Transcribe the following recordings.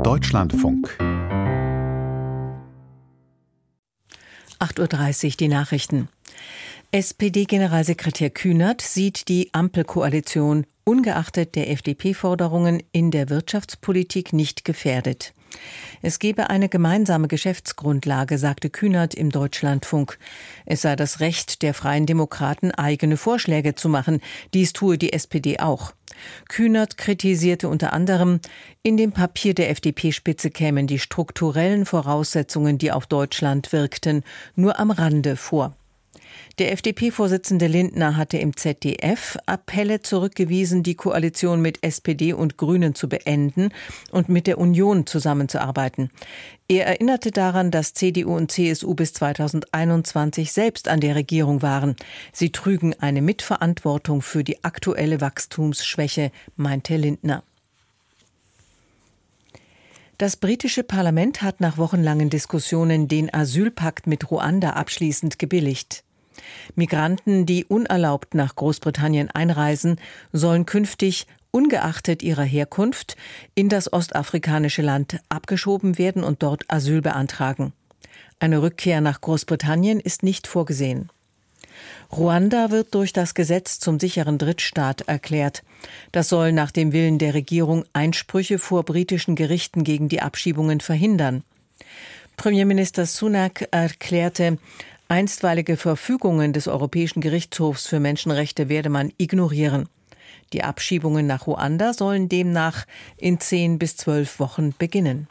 Deutschlandfunk. 8:30 Uhr die Nachrichten. SPD-Generalsekretär Kühnert sieht die Ampelkoalition ungeachtet der FDP-Forderungen in der Wirtschaftspolitik nicht gefährdet. Es gebe eine gemeinsame Geschäftsgrundlage, sagte Kühnert im Deutschlandfunk. Es sei das Recht der Freien Demokraten, eigene Vorschläge zu machen. Dies tue die SPD auch. Kühnert kritisierte unter anderem, in dem Papier der FDP-Spitze kämen die strukturellen Voraussetzungen, die auf Deutschland wirkten, nur am Rande vor. Der FDP-Vorsitzende Lindner hatte im ZDF Appelle zurückgewiesen, die Koalition mit SPD und Grünen zu beenden und mit der Union zusammenzuarbeiten. Er erinnerte daran, dass CDU und CSU bis 2021 selbst an der Regierung waren. Sie trügen eine Mitverantwortung für die aktuelle Wachstumsschwäche, meinte Lindner. Das britische Parlament hat nach wochenlangen Diskussionen den Asylpakt mit Ruanda abschließend gebilligt. Migranten, die unerlaubt nach Großbritannien einreisen, sollen künftig, ungeachtet ihrer Herkunft, in das ostafrikanische Land abgeschoben werden und dort Asyl beantragen. Eine Rückkehr nach Großbritannien ist nicht vorgesehen. Ruanda wird durch das Gesetz zum sicheren Drittstaat erklärt. Das soll nach dem Willen der Regierung Einsprüche vor britischen Gerichten gegen die Abschiebungen verhindern. Premierminister Sunak erklärte, einstweilige Verfügungen des Europäischen Gerichtshofs für Menschenrechte werde man ignorieren. Die Abschiebungen nach Ruanda sollen demnach in 10 bis 12 Wochen beginnen.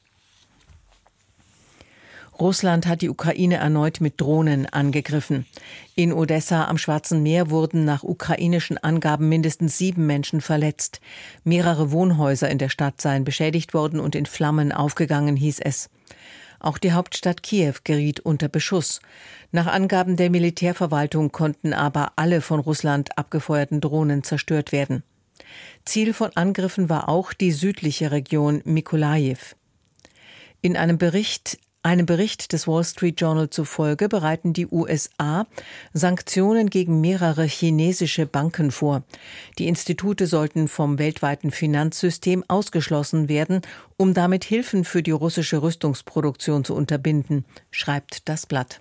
Russland hat die Ukraine erneut mit Drohnen angegriffen. In Odessa am Schwarzen Meer wurden nach ukrainischen Angaben mindestens 7 Menschen verletzt. Mehrere Wohnhäuser in der Stadt seien beschädigt worden und in Flammen aufgegangen, hieß es. Auch die Hauptstadt Kiew geriet unter Beschuss. Nach Angaben der Militärverwaltung konnten aber alle von Russland abgefeuerten Drohnen zerstört werden. Ziel von Angriffen war auch die südliche Region Mykolajiw. In einem Bericht des Wall Street Journal zufolge bereiten die USA Sanktionen gegen mehrere chinesische Banken vor. Die Institute sollten vom weltweiten Finanzsystem ausgeschlossen werden, um damit Hilfen für die russische Rüstungsproduktion zu unterbinden, schreibt das Blatt.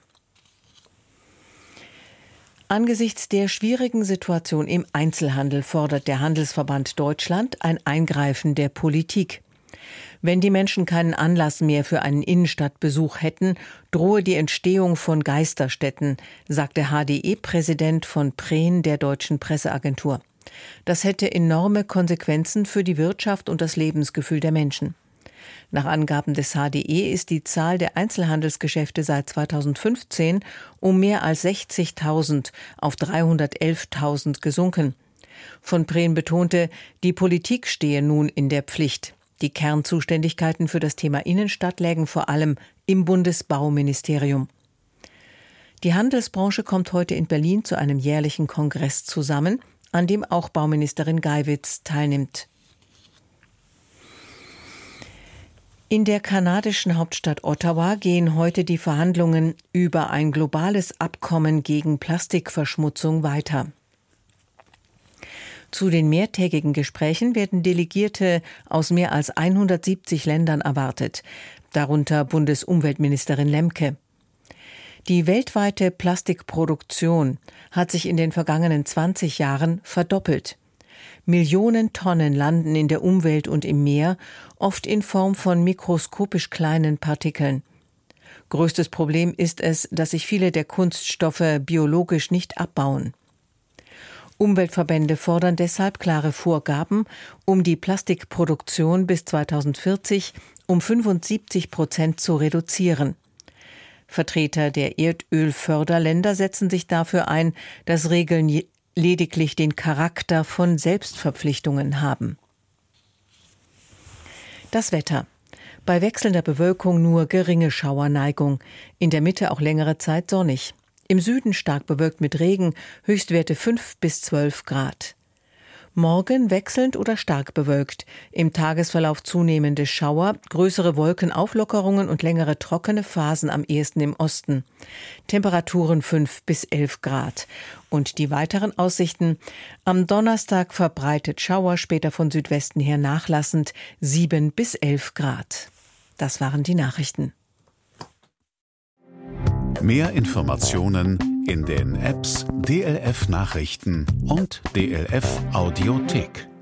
Angesichts der schwierigen Situation im Einzelhandel fordert der Handelsverband Deutschland ein Eingreifen der Politik. Wenn die Menschen keinen Anlass mehr für einen Innenstadtbesuch hätten, drohe die Entstehung von Geisterstädten, sagte HDE-Präsident von Prehn der Deutschen Presseagentur. Das hätte enorme Konsequenzen für die Wirtschaft und das Lebensgefühl der Menschen. Nach Angaben des HDE ist die Zahl der Einzelhandelsgeschäfte seit 2015 um mehr als 60.000 auf 311.000 gesunken. Von Prehn betonte, die Politik stehe nun in der Pflicht. Die Kernzuständigkeiten für das Thema Innenstadt lägen vor allem im Bundesbauministerium. Die Handelsbranche kommt heute in Berlin zu einem jährlichen Kongress zusammen, an dem auch Bauministerin Geiwitz teilnimmt. In der kanadischen Hauptstadt Ottawa gehen heute die Verhandlungen über ein globales Abkommen gegen Plastikverschmutzung weiter. Zu den mehrtägigen Gesprächen werden Delegierte aus mehr als 170 Ländern erwartet, darunter Bundesumweltministerin Lemke. Die weltweite Plastikproduktion hat sich in den vergangenen 20 Jahren verdoppelt. Millionen Tonnen landen in der Umwelt und im Meer, oft in Form von mikroskopisch kleinen Partikeln. Größtes Problem ist es, dass sich viele der Kunststoffe biologisch nicht abbauen. Umweltverbände fordern deshalb klare Vorgaben, um die Plastikproduktion bis 2040 um 75% zu reduzieren. Vertreter der Erdölförderländer setzen sich dafür ein, dass Regeln lediglich den Charakter von Selbstverpflichtungen haben. Das Wetter. Bei wechselnder Bewölkung nur geringe Schauerneigung, in der Mitte auch längere Zeit sonnig. Im Süden stark bewölkt mit Regen, Höchstwerte 5 bis 12 Grad. Morgen wechselnd oder stark bewölkt. Im Tagesverlauf zunehmende Schauer, größere Wolkenauflockerungen und längere trockene Phasen am ehesten im Osten. Temperaturen 5 bis 11 Grad. Und die weiteren Aussichten: am Donnerstag verbreitet Schauer, später von Südwesten her nachlassend 7 bis 11 Grad. Das waren die Nachrichten. Mehr Informationen in den Apps DLF Nachrichten und DLF Audiothek.